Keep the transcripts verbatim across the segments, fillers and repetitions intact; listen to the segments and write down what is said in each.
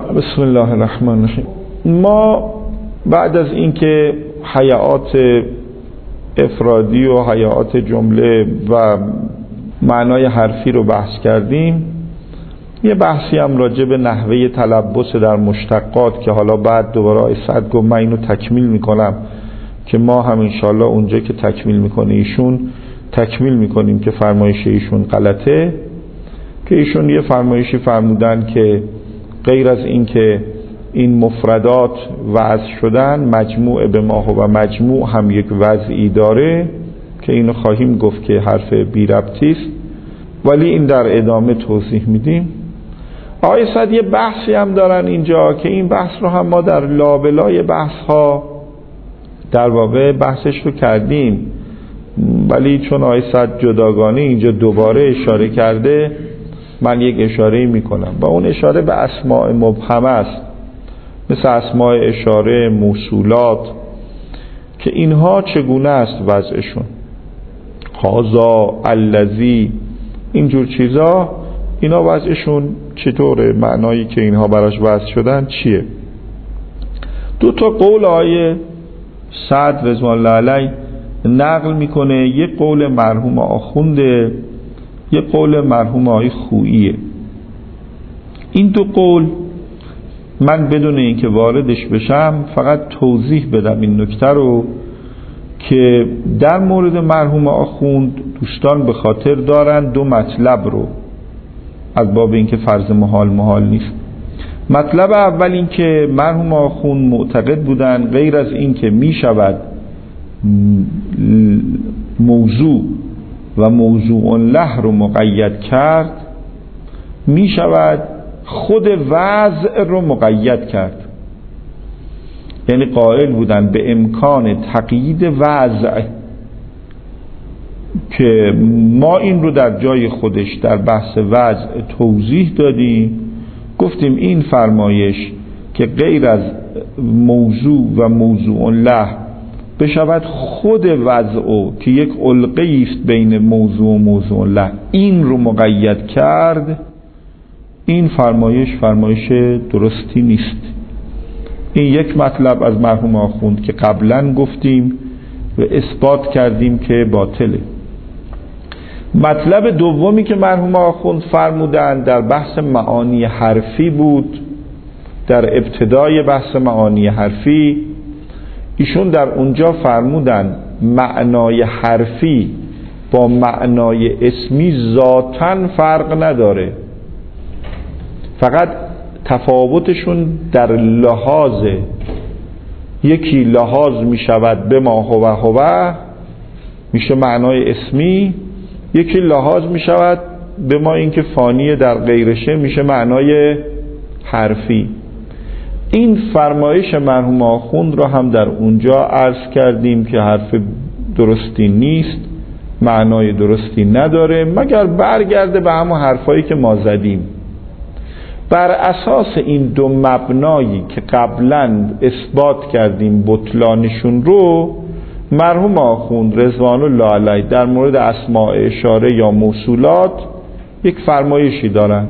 بسم الله الرحمن الرحیم. ما بعد از اینکه هیئات افرادی و هیئات جمله و معنای حرفی رو بحث کردیم، یه بحثی هم راجع به نحوه تلبس در مشتقات که حالا بعد دوباره آقای سعد گفت من اینو تکمیل میکنم که ما هم انشالله اونجا که تکمیل میکنه ایشون تکمیل میکنیم که فرمایش ایشون غلطه، که ایشون یه فرمایشی فرمودن که غیر از این که این مفردات وضع شدن، مجموع به ما و مجموع هم یک وضعی داره که اینو خواهیم گفت که حرف بی ربطی است، ولی این در ادامه توضیح میدیم. آقای سعد یه بحثی هم دارن اینجا که این بحث رو هم ما در لابلای بحث ها در واقع بحثش رو کردیم، ولی چون آقای سعد جداگانه اینجا دوباره اشاره کرده من یک اشاره میکنم و اون اشاره به اسماء مبهمه است، مثل اسماء اشاره، موصولات، که اینها چگونه است وضعشون، هذا، الذی، اینجور چیزا، اینا وضعشون چطوره، معنایی که اینها براش وضع شدن چیه. دو تا قول آیه سعد رضوان الله علیه نقل میکنه، یک قول مرحوم آخونده، یک قول مرحوم آقای خوییه. این دو قول من بدون اینکه واردش بشم فقط توضیح بدم این نکته رو که در مورد مرحوم آخوند دوستان به خاطر دارن دو مطلب رو، از باب اینکه فرض محال محال نیست. مطلب اول این که مرحوم آخوند معتقد بودن غیر از این که می شود موضوع و موضوع له رو مقید کرد، می شود خود وضع رو مقید کرد. یعنی قائل بودن به امکان تقیید وضع که ما این رو در جای خودش در بحث وضع توضیح دادیم، گفتیم این فرمایش که غیر از موضوع و موضوع له بشود خود وضع که یک علقه است بین موضوع و موضوع له این رو مقید کرد، این فرمایش فرمایش درستی نیست. این یک مطلب از مرحوم آخوند که قبلا گفتیم و اثبات کردیم که باطله. مطلب دومی که مرحوم آخوند فرمودن در بحث معانی حرفی بود. در ابتدای بحث معانی حرفی ایشون در اونجا فرمودن معنای حرفی با معنای اسمی ذاتاً فرق نداره، فقط تفاوتشون در لحاظ، یکی لحاظ می شود به ما هو هو میشه معنای اسمی، یکی لحاظ می شود به ما اینکه فانی در غیرشه میشه معنای حرفی. این فرمایش مرحوم آخوند را هم در اونجا عرض کردیم که حرف درستی نیست، معنای درستی نداره مگر برگرده به همون حرفایی که ما زدیم. بر اساس این دو مبنایی که قبلا اثبات کردیم بطلانشون رو، مرحوم آخوند رضوان الله علیه در مورد اسماء اشاره یا موصولات یک فرمایشی دارن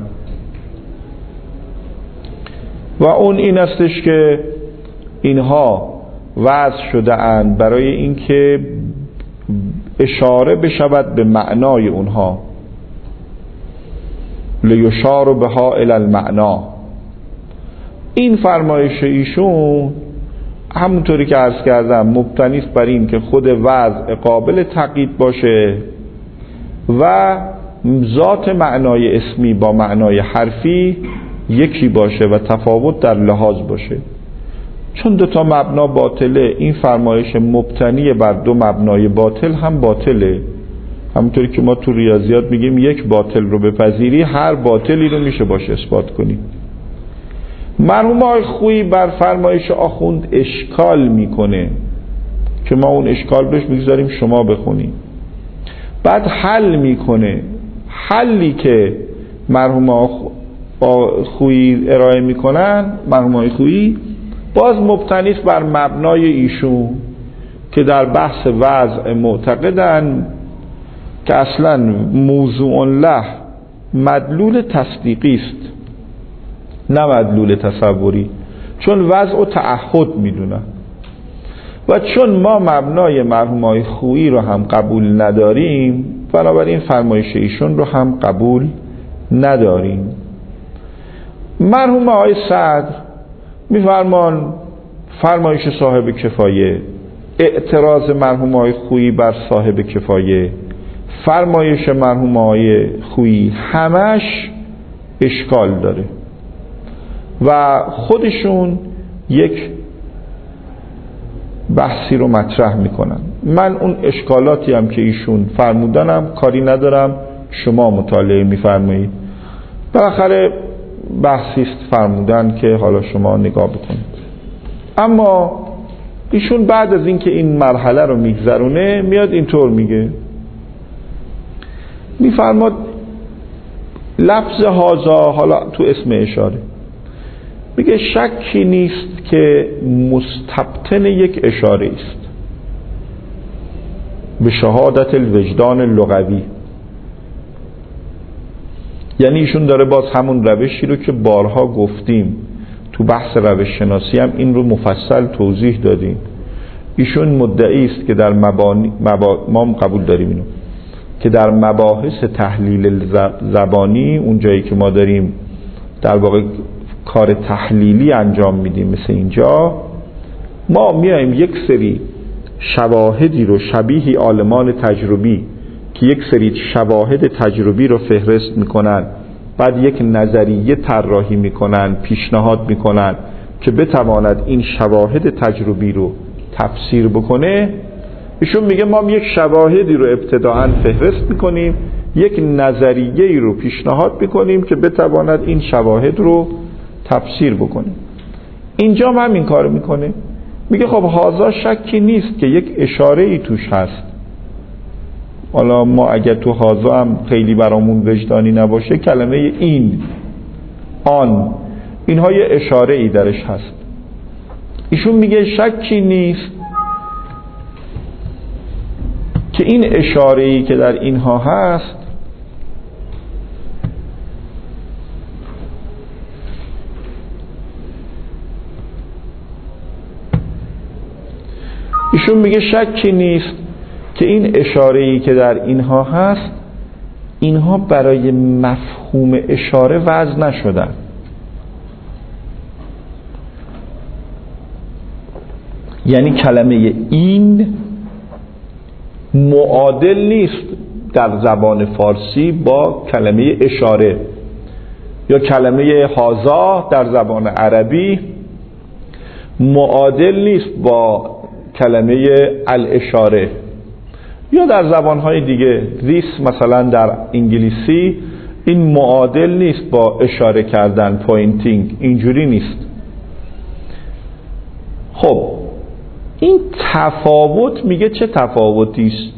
و اون این استش که اینها وضع شده اند برای اینکه اشاره بشود به معنای اونها، لیشار بها الی المعنا. این فرمایش ایشون همونطوری که عرض کردم مبتنی است بر این که خود وضع قابل تقیید باشه و ذات معنای اسمی با معنای حرفی یکی باشه و تفاوت در لحاظ باشه. چون دو تا مبنا باطله، این فرمایش مبتنی بر دو مبنای باطل هم باطله. همونطوری که ما تو ریاضیات میگیم یک باطل رو بپذیری هر باطلی رو میشه باشه اثبات کنی. مرحوم آقای خویی بر فرمایش آخوند اشکال میکنه که ما اون اشکال بهش میگذاریم شما بخونی، بعد حل میکنه. حلی که مرحوم خویی ارائه میکنن، مرحوم آقای خویی باز مبتنی است بر مبنای ایشون که در بحث وضع معتقدن که اصلا موضوع له مدلول تصدیقی است، نه مدلول تصوری، چون وضع و تعهد میدونن و چون ما مبنای مرحومای خویی رو هم قبول نداریم، بنابراین فرمایش ایشون رو هم قبول نداریم. مرحوم آقای صدر میفرمان فرمایش صاحب کفایه، اعتراض مرحوم آقای خویی بر صاحب کفایه، فرمایش مرحوم آقای خویی، همش اشکال داره و خودشون یک بحثی رو مطرح میکنن. من اون اشکالاتی هم که ایشون فرمودنم کاری ندارم، شما مطالعه میفرمایید. بالاخره بحثیست فرمودن که حالا شما نگاه بکنید. اما ایشون بعد از اینکه این مرحله رو میگذرونه میاد اینطور میگه، میفرماد لفظ هازا، حالا تو اسم اشاره، میگه شکی نیست که مستبطن یک اشاره است به شهادت الوجدان لغوی. یعنی ایشون داره باز همون روشی رو که بارها گفتیم تو بحث روش شناسی هم این رو مفصل توضیح دادیم. ایشون مدعی است که در مبانی مبا... ما قبول داریم اینو که در مباحث تحلیل زبانی، اون جایی که ما داریم در واقع کار تحلیلی انجام میدیم مثل اینجا، ما میایم یک سری شواهدی رو شبیه عالمان تجربی که یک سری شواهد تجربی رو فهرست میکنن، بعد یک نظریه طراحی میکنن، پیشنهاد میکنن که بتواند این شواهد تجربی رو تفسیر بکنه. ایشون میگه ما یک شواهدی رو ابتداعاً فهرست میکنیم، یک نظریه‌ای رو پیشنهاد میکنیم که بتواند این شواهد رو تفسیر بکنه. اینجا هم همین کار میکنه، میگه خب هازا شکی نیست که یک اشاره ای توش هست. حالا ما اگر تو هازا هم خیلی برامون وجدانی نباشه، کلمه این، آن، اینها یه اشاره ای درش هست. ایشون میگه شکی نیست که این اشاره ای که در اینها هست ایشون میگه شکی نیست که این اشاره‌ای که در اینها هست، اینها برای مفهوم اشاره وضع نشدن. یعنی کلمه این معادل نیست در زبان فارسی با کلمه اشاره، یا کلمه هازا در زبان عربی معادل نیست با کلمه الاشاره، یا در زبانهای دیگه this مثلا در انگلیسی این معادل نیست با اشاره کردن، پوینتینگ، اینجوری نیست. خب این تفاوت میگه چه تفاوتی است؟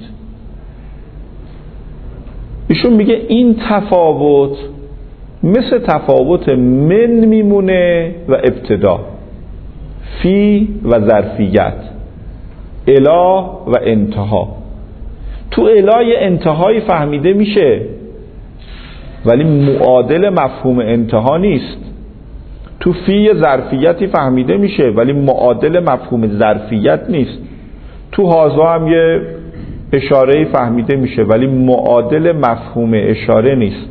ایشون میگه این تفاوت مثل تفاوت من میمونه و ابتدا، فی و ظرفیت، الا و انتها. تو الای انتهایی فهمیده میشه ولی معادل مفهوم انتها نیست. تو فی ظرفیتی فهمیده میشه ولی معادل مفهوم ظرفیت نیست. تو هازا هم یه اشاره‌ای فهمیده میشه ولی معادل مفهوم اشاره نیست.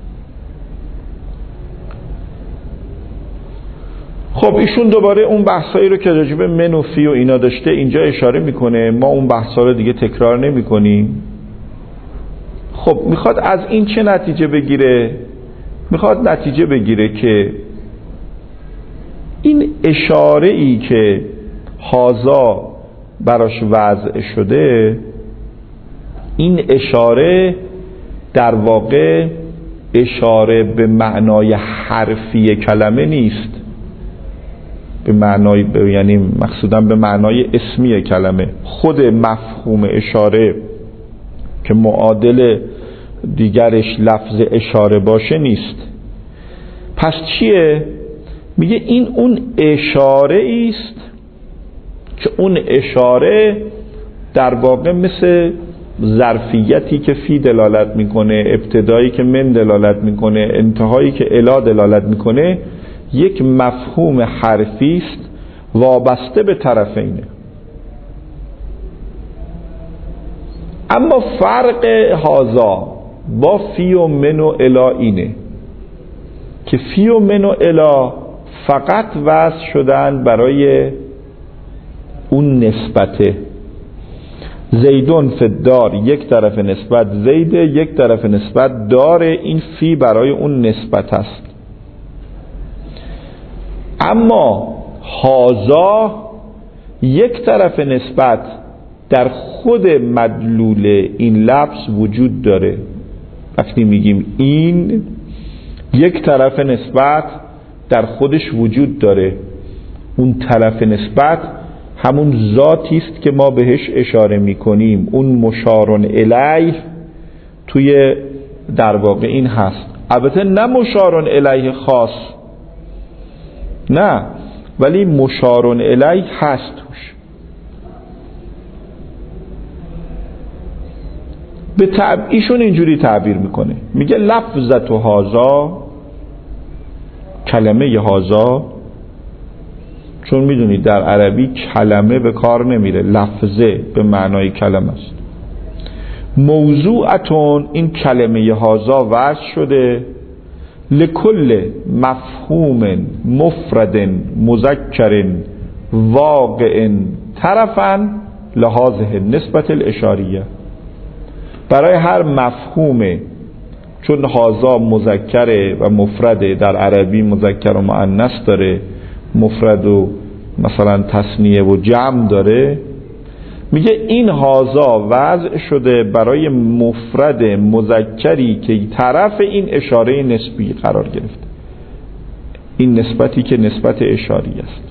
خب ایشون دوباره اون بحثایی رو که راجب من و فی و اینا داشته اینجا اشاره میکنه، ما اون بحثا رو دیگه تکرار نمیکنیم. خب میخواد از این چه نتیجه بگیره؟ میخواد نتیجه بگیره که این اشاره ای که هازا براش وضع شده، این اشاره در واقع اشاره به معنای حرفی کلمه نیست، به معنای به یعنی مقصودم به معنای اسمی کلمه. خود مفهوم اشاره که معادل دیگرش لفظ اشاره باشه نیست. پس چیه؟ میگه این اون اشاره است که اون اشاره در واقع مثل ظرفیتی که فی دلالت میکنه، ابتدایی که من دلالت میکنه، انتهایی که الا دلالت میکنه، یک مفهوم حرفی است وابسته به طرفینه. اما فرق هازا با فی و من و الا اینه که فی و من و الا فقط وضع شدن برای اون نسبته. زیدون فدار، یک طرف نسبت زیده، یک طرف نسبت داره، این فی برای اون نسبت است. اما هازا یک طرف نسبت در خود مدلول این لفظ وجود داره. وقتی میگیم این، یک طرف نسبت در خودش وجود داره. اون طرف نسبت همون ذاتی است که ما بهش اشاره میکنیم، اون مشارون الیه توی در واقع این هست. البته نه مشارون الیه خاص، نه، ولی مشارون الیه هست توش. به تعبیرشون اینجوری تعبیر میکنه، میگه لفظت و هازا، کلمه هازا، چون میدونید در عربی کلمه به کار نمیره، لفظه به معنای کلمه است. موضوعتون، این کلمه هازا وضع شده لکل مفهوم مفرد مذکر واقع طرفا لهذه نسبت الاشاریه. برای هر مفهومه، چون هازا مذکره و مفرده، در عربی مذکر و مؤنث داره، مفرد و مثلا تثنیه و جمع داره، میگه این هازا وضع شده برای مفرد مذکری که طرف این اشاره نسبی قرار گرفته، این نسبتی که نسبت اشاری است.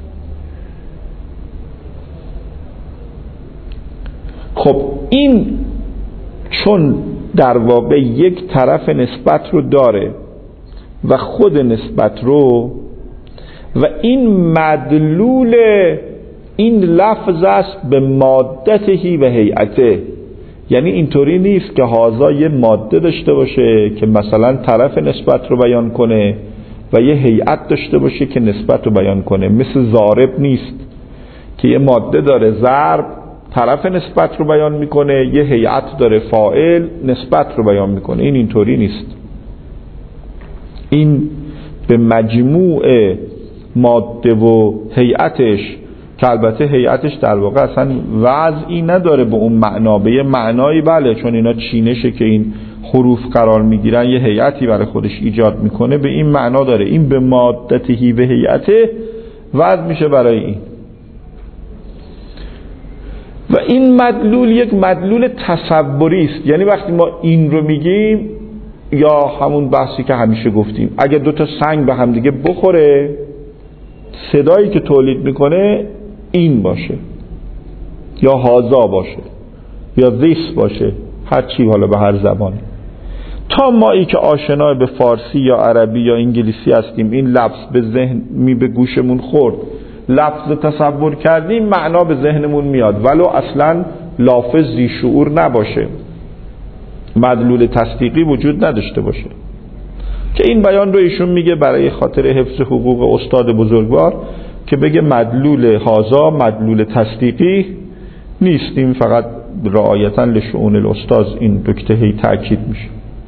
خب این چون در واقع یک طرف نسبت رو داره و خود نسبت رو، و این مدلول این لفظ است به مادته و هیئته، یعنی اینطوری نیست که هازا یه ماده داشته باشه که مثلا طرف نسبت رو بیان کنه و یه هیئت داشته باشه که نسبت رو بیان کنه. مثل ضارب نیست که یه ماده داره ضرب طرف نسبت رو بیان میکنه، یه هیئت داره فاعل نسبت رو بیان میکنه. این اینطوری نیست. این به مجموع ماده و هیئتش، که البته هیئتش در واقع اصلا وضعی نداره به اون معنا، به یه معنایی بله، چون اینا چینشه که این حروف قرار میگیرن، یه هیئتی برای خودش ایجاد میکنه، به این معنا داره. این به مادته و هیئته وضع میشه برای این. و این مدلول یک مدلول تصوری است. یعنی وقتی ما این رو میگیم، یا همون بحثی که همیشه گفتیم، اگه دو تا سنگ به هم دیگه بخوره، صدایی که تولید میکنه این باشه، یا هازا باشه، یا ذیس باشه، هر چی حالا به هر زبان. تا مایی که آشنا به فارسی یا عربی یا انگلیسی هستیم، این لفظ به ذهن می به گوشمون خورد، لفظ تصور کردیم، معنا به ذهنمون میاد، ولو اصلا لافظ ذی شعور نباشه، مدلول تصدیقی وجود نداشته باشه. که این بیان رو ایشون میگه برای خاطر حفظ حقوق استاد بزرگوار، که بگه مدلول هازا مدلول تصدیقی نیست، این فقط رعایتا لشؤون الاستاذ این نکته هی تاکید میشه.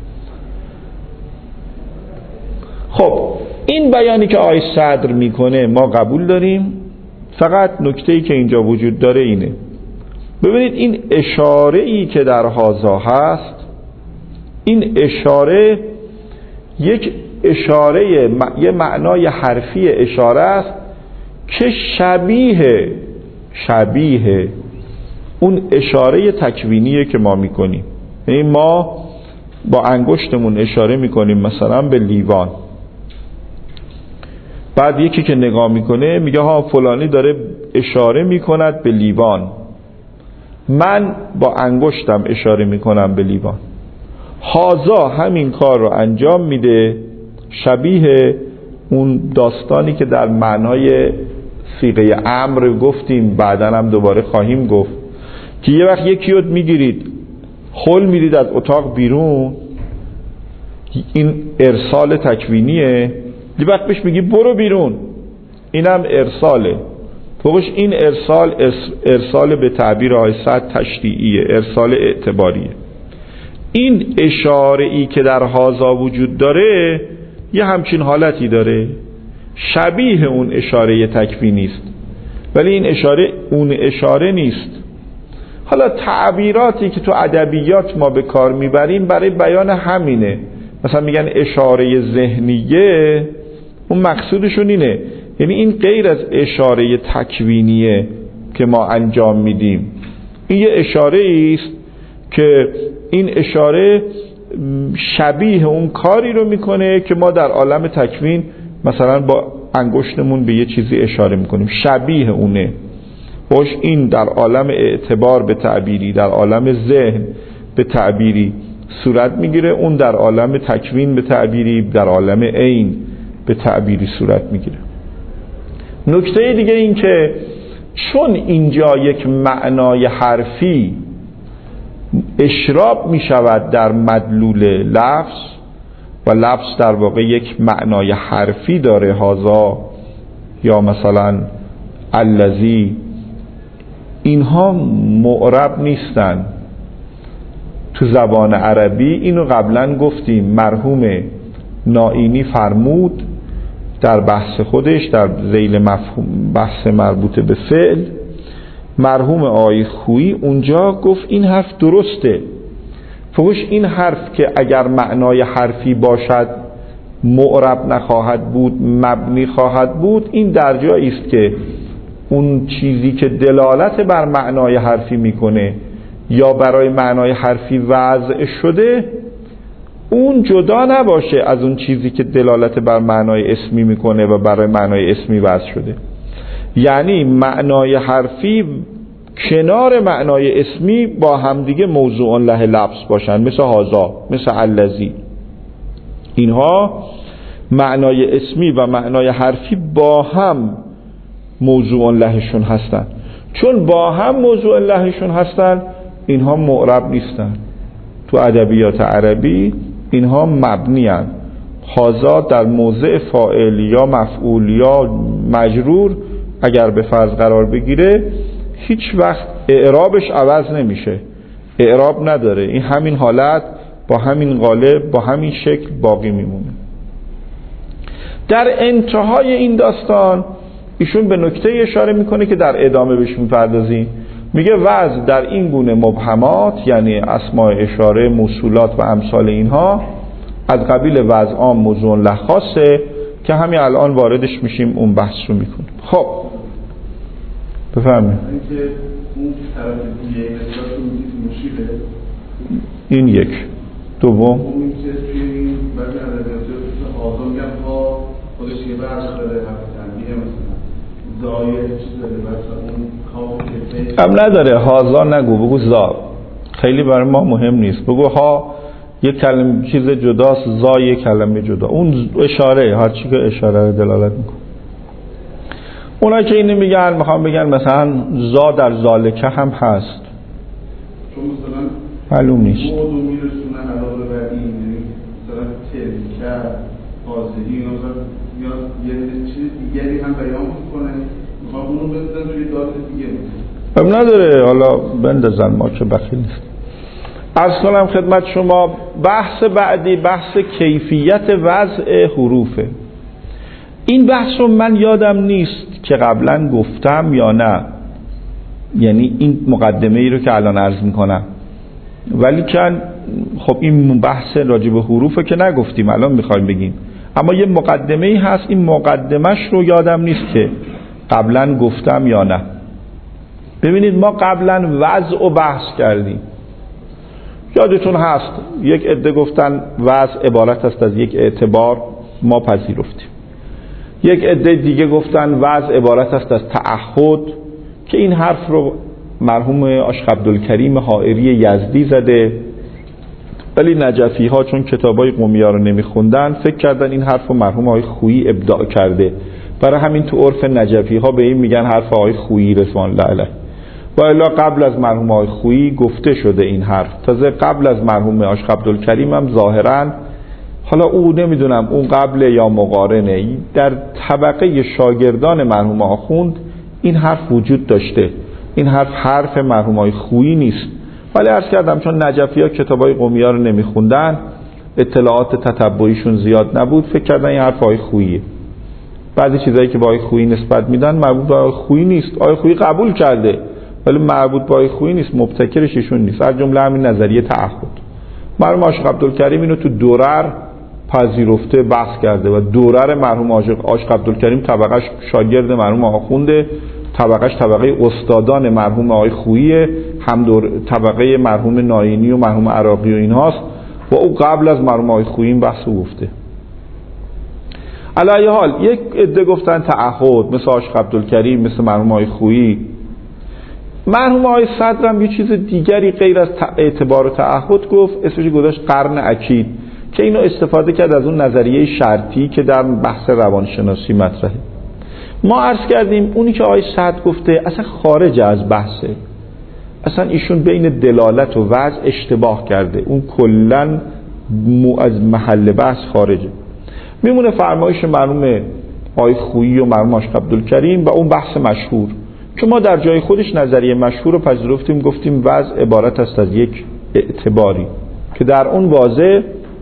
خب این بیانی که آقای صدر میکنه ما قبول داریم، فقط نکته‌ای که اینجا وجود داره اینه. ببینید این اشاره‌ای که در هازا هست، این اشاره یک اشاره، یه معنای حرفی اشاره است که شبیه شبیه اون اشاره تکوینیه که ما میکنیم. یعنی ما با انگشتمون اشاره میکنیم مثلا به لیوان، بعد یکی که نگاه میکنه میگه ها فلانی داره اشاره میکند به لیوان، من با انگشتم اشاره میکنم به لیوان. هازا همین کار رو انجام میده، شبیه اون داستانی که در معنای صیغه امر گفتیم، بعداً هم دوباره خواهیم گفت، که یه وقت یکی رو میگیرید خل میرید از اتاق بیرون، این ارسال تکوینیه، یه وقت بهش میگی برو بیرون، اینم ارساله. فوقش این ارسال ارسال به تعبیر آقای سعد تشریعیه، ارسال اعتباریه. این اشاره ای که در هازا وجود داره یه همچین حالتی داره، شبیه اون اشاره تکوینی است، ولی این اشاره اون اشاره نیست. حالا تعبیراتی که تو ادبیات ما به کار میبریم برای بیان همینه، مثلا میگن اشاره ذهنیه، اون مقصودشون اینه، یعنی این غیر از اشاره تکوینیه که ما انجام میدیم، این یه اشاره است که این اشاره شبیه اون کاری رو میکنه که ما در عالم تکوین مثلا با انگشتمون به یه چیزی اشاره میکنیم، شبیه اونه. خوش این در عالم اعتبار به تعبیری، در عالم ذهن به تعبیری صورت میگیره، اون در عالم تکوین به تعبیری، در عالم عین به تعبیری صورت میگیره. نکته دیگه این که چون اینجا یک معنای حرفی اشراب میشود در مدلول لفظ و لفظ در واقع یک معنای حرفی داره، هازا یا مثلا الذی، اینها معرب نیستن تو زبان عربی. اینو قبلا گفتیم، مرحوم نائینی فرمود در بحث خودش در ذیل مفهوم بحث مربوط به فعل، مرحوم آقای خویی اونجا گفت این حرف درسته. فوقش این حرف که اگر معنای حرفی باشد معرب نخواهد بود، مبنی خواهد بود، این در جایی است که اون چیزی که دلالت بر معنای حرفی میکنه یا برای معنای حرفی وضع شده اون جدا نباشه از اون چیزی که دلالت بر معنای اسمی میکنه و برای معنای اسمی وضع شده. یعنی معنای حرفی کنار معنای اسمی با همدیگه موضوع له لفظ باشن، مثل هازا، مثل الذی. اینها معنای اسمی و معنای حرفی با هم موضوع لهشون هستن. چون با هم موضوع لهشون هستن اینها معرب نیستن. تو ادبیات عربی اینها مبنی هستن. هازا در موضع فاعل یا مفعول یا مجرور اگر به فرض قرار بگیره هیچ وقت اعرابش عوض نمیشه، اعراب نداره، این همین حالت با همین قالب با همین شکل باقی میمونه. در انتهای این داستان ایشون به نکته اشاره میکنه که در ادامه بهش میپردازیم، میگه وضع در این گونه مبهمات یعنی اسماء اشاره، موصولات و امثال اینها از قبیل وضع عام موضوع له خاصه که همین الان واردش میشیم، اون بحث رو میکنیم. خب بفرمایید. این یک. دوم ام نداره، هازا نگو، بگو زا، خیلی برای ما مهم نیست. بگو ها یک کلمه چیز جداست، زا یک کلمه جدا، اون اشاره، هر چی که اشاره رو دلالت میکنه. اونا که اینو میگن میخوام بگن مثلا زا در ذالکه هم هست، چون مثلا معلوم نیست موضوع میرسونه علاوه بر این، مثلا تلکه حاضری اینا یا یه چیز دیگری هم بیان میکنه، میخوام اونو بندازن توی داد دیگه ام نداره، حالا بندازن، ما چه بخیل نیست. عرض کنم خدمت شما بحث بعدی بحث کیفیت وضع حروفه. این بحث رو من یادم نیست که قبلا گفتم یا نه، یعنی این مقدمه ای رو که الان عرض میکنم، ولی که خب این بحث راجع به حروفه که نگفتیم، الان میخوایم بگیم، اما یه مقدمه ای هست، این مقدمش رو یادم نیست که قبلا گفتم یا نه. ببینید ما قبلا وضع و بحث کردیم، یادتون هست یک عده گفتن وضع عبارت است از یک اعتبار، ما پذیرفتیم. یک عده دیگه گفتن وضع عبارت است از تعهد، که این حرف رو مرحوم عاشق عبدالکریم حائری یزدی زده، ولی نجفی ها چون کتابای قومی ها رو نمیخوندن فکر کردن این حرف رو مرحوم آقای خویی ابداع کرده، برای همین تو عرف نجفی ها به این میگن حرف آقای خویی رضوان الله علیه. و الا قبل از مرحوم آقای خویی گفته شده این حرف، تازه قبل از مرحوم عاشق عبدالکریم هم ظاهرا حالا او نمیدونم اون قبل یا مقارنه، در طبقه شاگردان مرحوم آخوند این حرف وجود داشته. این حرف حرف مرحومای خویی نیست، ولی عرض کردم چون نجفی ها کتابای قمی ها رو نمیخوندن، اطلاعات تتبعیشون زیاد نبود، فکر کردن این حرف آقای خوییه. بعضی چیزایی که با آقای خویی نسبت میدن مربوط به آقای خویی نیست. آقای خویی قبول کرده ولی مربوط به آقای خویی نیست، مبتکرش ایشون نیست. از جمله همین نظریه تعهد. مرحوم عاشق عبدالکریم اینو تو درر پذیرفته بحث کرده و درر مرحوم عاشق عبدالکریم طبقش شاگرد مرحوم آخونده، طبقش طبقه استادان مرحوم آقای خویی، هم دور طبقه مرحوم ناینی و مرحوم عراقی و اینهاست و او قبل از مرحوم آقای خویی این بحثو گفته. علی حال یک عده گفتن تعهد، مثل عاشق عبدالکریم، مثل مرحوم آقای خویی. مرحوم آقای صدر هم یه چیز دیگری غیر از اعتبار و تعهد گفت، اسمش گذاشت قرن اکید، که اینو استفاده کرد از اون نظریه شرطی که در بحث روانشناسی مطرحه. ما عرض کردیم اونی که آقای صدر گفته اصلا خارج از بحثه، اصلا ایشون بین دلالت و وضع اشتباه کرده، اون کلن از محل بحث خارجه. میمونه فرمایش مرحوم آقای خویی و مرحوم عاشق عبدالکریم و اون بحث مشهور که ما در جای خودش نظریه مشهور رو پذیرفتیم، گفتیم وضع عبارت است از یک اعتباری که در اون واضح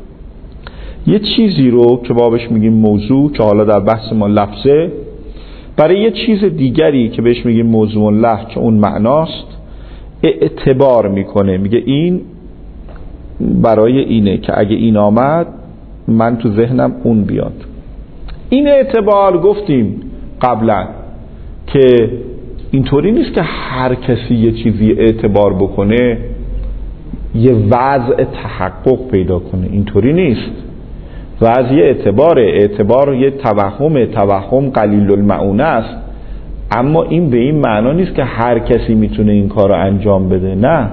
یه چیزی رو که بابش میگیم موضوع، که حالا در بحث ما لفظه، برای یه چیز دیگری که بهش میگیم موضوع لفظ که اون معناست اعتبار میکنه، میگه این برای اینه که اگه این آمد من تو ذهنم اون بیاد. این اعتبار گفتیم قبلا که اینطوری نیست که هر کسی یه چیزی اعتبار بکنه یه وضع تحقق پیدا کنه، اینطوری نیست. وضع یه اعتباره، اعتبار یه توهمه، توهم قلیل المعونه است، اما این به این معنا نیست که هر کسی میتونه این کار رو انجام بده. نه،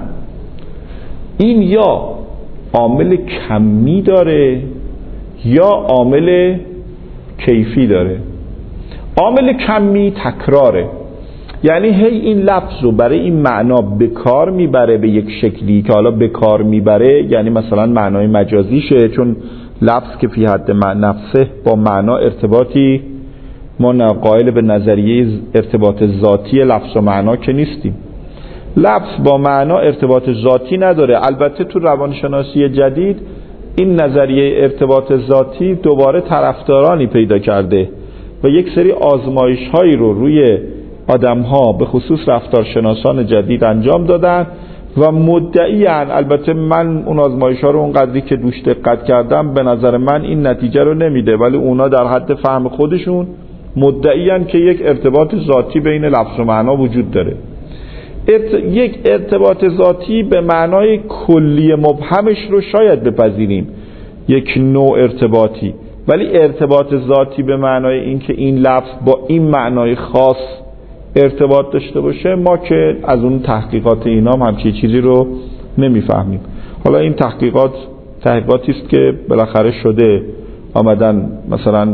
این یا عامل کمی داره یا عامل کیفی داره. عامل کمی تکراره، یعنی هی این لفظ رو برای این معنا به کار میبره به یک شکلی که حالا به کار میبره یعنی مثلا معنای مجازیشه، چون لفظ که فی حد نفسه با معنا ارتباطی، ما قائل به نظریه ارتباط ذاتی لفظ و معنا که نیستیم. لفظ با معنا ارتباط ذاتی نداره. البته تو روانشناسی جدید این نظریه ارتباط ذاتی دوباره طرفدارانی پیدا کرده و یک سری آزمایش هایی رو روی آدم ها به خصوص رفتارشناسان جدید انجام دادن و مدعیان، البته من اون آزمایش ها رو اون قدری که دوش دقت کردم به نظر من این نتیجه رو نمیده، ولی اونا در حد فهم خودشون مدعیان که یک ارتباط ذاتی بین لفظ و معنا وجود داره. ارت... یک ارتباط ذاتی به معنای کلی مبهمش رو شاید بپذیریم، یک نوع ارتباطی، ولی ارتباط ذاتی به معنای این که این لفظ با این معنای خاص ارتباط داشته باشه، ما که از اون تحقیقات اینا هم همچین چیزی رو نمیفهمیم. حالا این تحقیقات تحقیقاتی است که بالاخره شده، آمدن مثلا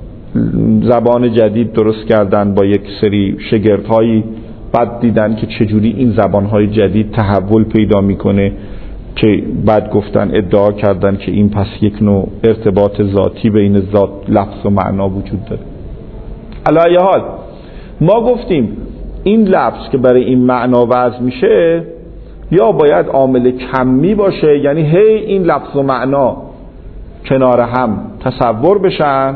زبان جدید درست کردن با یک سری شگردهایی، بعد دیدن که چجوری این زبانهای جدید تحول پیدا میکنه، که بعد گفتن ادعا کردن که این پس یک نوع ارتباط ذاتی بین ذات لفظ و معنا وجود داره. علی حال ما گفتیم این لفظ که برای این معنا وضع میشه یا باید عامل کمی باشه، یعنی هی این لفظ و معنا کنار هم تصور بشن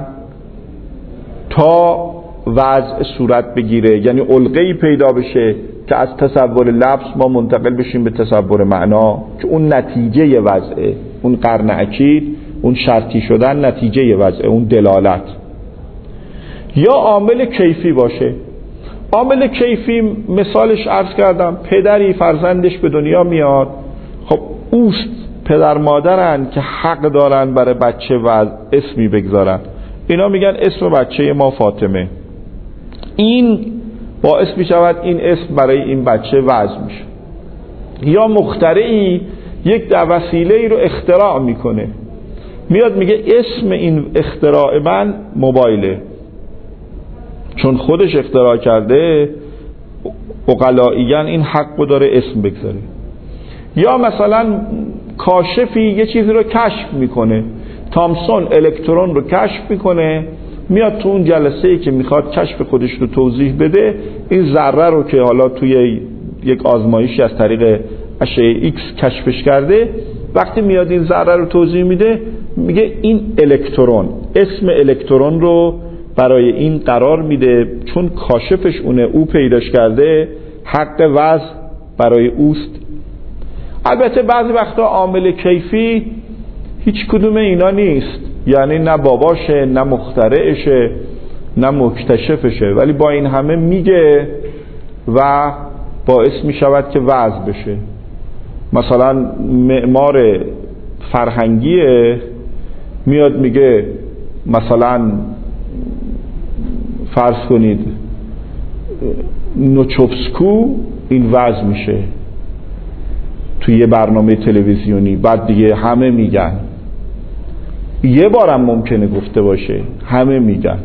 تا وضع صورت بگیره، یعنی علقه‌ای پیدا بشه که از تصور لفظ ما منتقل بشیم به تصور معنا که اون نتیجه وضعه، اون قرن اکید، اون شرطی شدن نتیجه وضعه، اون دلالت. یا عامل کیفی باشه. عامل کیفی مثالش عرض کردم، پدری فرزندش به دنیا میاد، خب اوست پدر مادرن که حق دارن برای بچه و اسمی بگذارن، اینا میگن اسم بچه ما فاطمه، این باعث میشود این اسم برای این بچه وضع میشه. یا مخترعی یک وسیله ای رو اختراع میکنه، میاد میگه اسم این اختراع من موبایله، چون خودش اختراع کرده عقلائیاً این حق رو داره اسم بگذاره. یا مثلا کاشفی یه چیزی رو کشف میکنه، تامسون الکترون رو کشف میکنه، میاد تو اون جلسه‌ای که میخواد کشف خودش رو توضیح بده، این ذره رو که حالا توی یک آزمایشی از طریق اشعه ایکس کشفش کرده، وقتی میاد این ذره رو توضیح میده میگه این الکترون، اسم الکترون رو برای این قرار میده چون کاشفش اونه، او پیداش کرده، حق وضع برای اوست. البته بعضی وقتا عامل کیفی هیچ کدوم اینا نیست، یعنی نه باباشه نه مخترعشه نه مکتشفشه، ولی با این همه میگه و باعث میشود که وضع بشه. مثلا معمار فرهنگیه میاد میگه مثلا فرض کنید نوچوفسکو این وضع میشه توی یه برنامه تلویزیونی، بعد دیگه همه میگن. یه بارم ممکنه گفته باشه، همه میگن.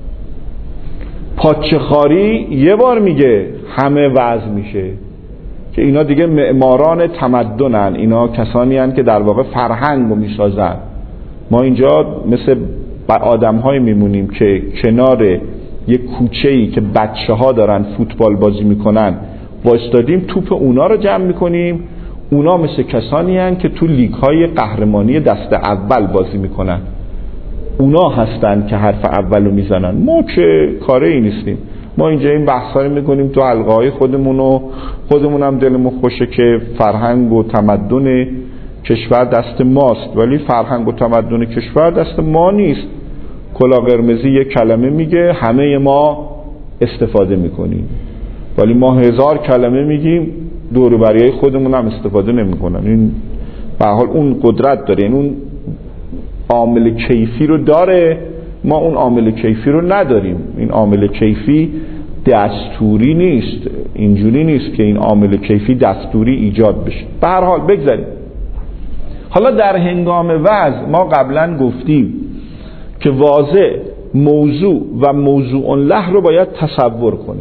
پاچخاری یه بار میگه، همه وضع میشه، که اینا دیگه معماران تمدنن، اینا کسانی هستند که در واقع فرهنگ رو میسازن. ما اینجا مثل آدم های میمونیم که کنار یک کوچه‌ای که بچه ها دارن فوتبال بازی میکنن وایستادیم، توپ اونا رو جمع میکنیم. اونا مثل کسانی هستند که تو لیگ های قهرمانی دست اول بازی میکنن، اونا هستن که حرف اول رو میزنن. ما که کاره ای نیستیم، ما اینجا این بحثا رو میکنیم تو حلقه های خودمون و خودمون هم دلمون خوشه که فرهنگ و تمدن کشور دست ماست، ولی فرهنگ و تمدن کشور دست ما نیست. کلا قرمزی یک کلمه میگه، همه ما استفاده میکنیم، ولی ما هزار کلمه میگیم، دور بریای خودمون هم استفاده نمیکنن. این به هر حال اون قدرت داره، این اون عامل کیفی رو داره، ما اون عامل کیفی رو نداریم. این عامل کیفی دستوری نیست، اینجوری نیست که این عامل کیفی دستوری ایجاد بشه. به هر حال بگذاریم. حالا در هنگام وضع ما قبلا گفتیم که واضع موضوع و موضوع له رو باید تصور کنه.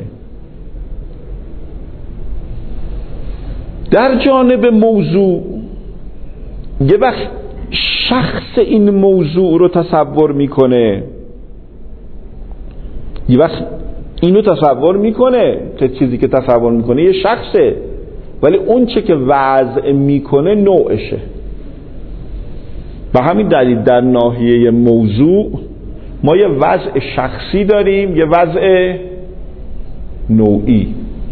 در جانب موضوع یه وقت شخص این موضوع رو تصور میکنه، یه وقت اینو تصور میکنه که چیزی که تصور میکنه یه شخصه، ولی اون چه که وضع میکنه نوعشه. به همین دلیل در ناحیه موضوع ما یه وضع شخصی داریم، یه وضع نوعی.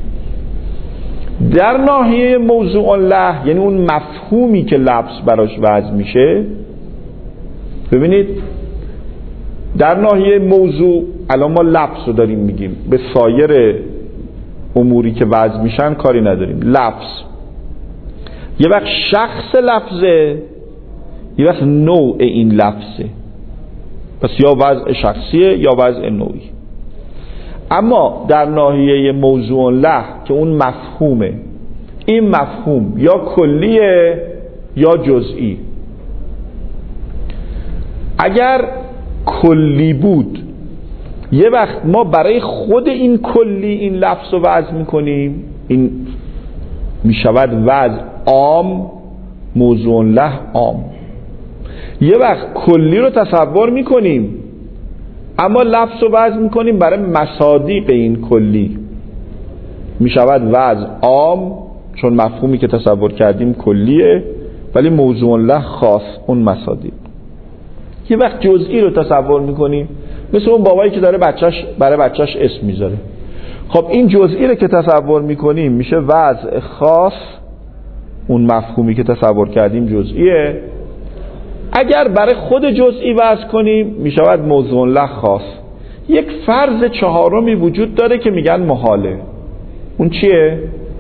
در ناحیه موضوع له، یعنی اون مفهومی که لفظ براش وضع میشه، ببینید در ناحیه موضوع الان ما لفظ رو داریم میگیم، به سایر اموری که وضع میشن کاری نداریم. لفظ یه وقت شخص لفظه، یه وقت نوع این لفظه، پس یا وضع شخصیه یا وضع نوعی. اما در ناحیه موضوع له که اون مفهومه، این مفهوم یا کلیه یا جزئی. اگر کلی بود یه وقت ما برای خود این کلی این لفظ رو وضع میکنیم، این میشود وضع عام، موضوع له عام. یه وقت کلی رو تصور میکنیم اما لفظ رو وضع میکنیم برای مصادیق این کلی، میشود وضع عام چون مفهومی که تصور کردیم کلیه، ولی موضوع له خاص، اون مصادیق. یه وقت جزئی رو تصور میکنیم، مثل اون بابایی که داره بچهش برای بچهش اسم میذاره. خب این جزئی رو که تصور میکنیم میشه وضع خاص، اون مفهومی که تصور کردیم جزئیه. اگر برای خود جزئی وضع کنیم میشود موضوع له خاص. یک فرض چهارمی وجود داره که میگن محاله. اون چیه؟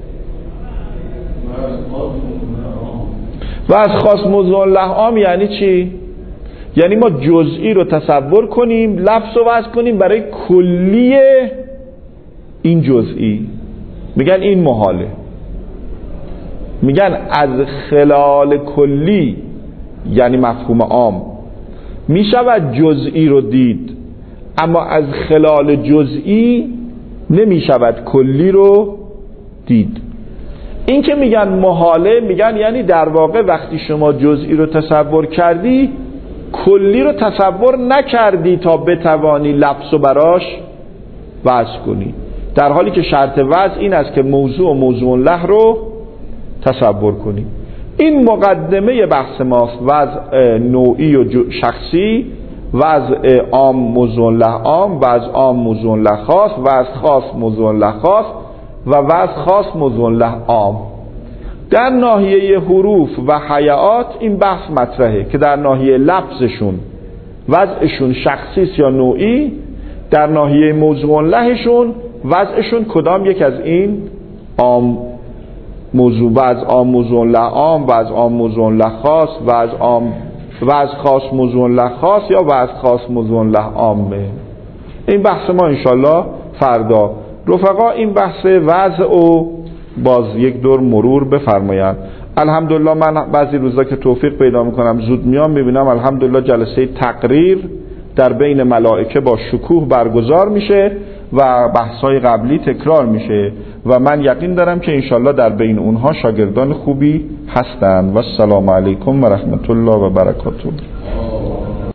وضع خاص موضوع له عام یعنی چی؟ یعنی ما جزئی رو تصور کنیم، لفظ رو وضع کنیم برای کلی این جزئی، میگن این محاله. میگن از خلال کلی یعنی مفهوم عام میشود جزئی رو دید، اما از خلال جزئی نمیشود کلی رو دید. این که میگن محاله، میگن یعنی در واقع وقتی شما جزئی رو تصور کردی کلی رو تصور نکردی تا بتوانی لفظ و براش وضع کنی، در حالی که شرط وضع این است که موضوع و موضوع له رو تصور کنی. این مقدمه بحث ماست، وضع نوعی و شخصی، وضع عام موضوع له عام، وضع عام موضوع له خاص، وضع خاص موضوع له خاص و وضع خاص موضوع له عام. در ناحیه حروف و حیات این بحث مطرحه که در ناحیه لفظشون وضعشون شخصی یا نوعی، در ناحیه موضوع لهشون وضعشون کدام یک از این عام موضوع، وضع عام موضوع له عام، وضع عام موضوع له خاص، وضع عام وضع خاص موضوع له خاص یا وضع خاص موضوع له عامه. این بحث ما انشالله فردا. رفقا این بحث وضع و باز یک دور مرور بفرمایند. الحمدلله من بعضی روزا که توفیق پیدا میکنم زود میام میبینم الحمدلله جلسه تقریر در بین ملائکه با شکوه برگزار میشه و بحث‌های قبلی تکرار میشه و من یقین دارم که انشالله در بین اونها شاگردان خوبی هستند. و السلام علیکم و رحمت الله و برکاته.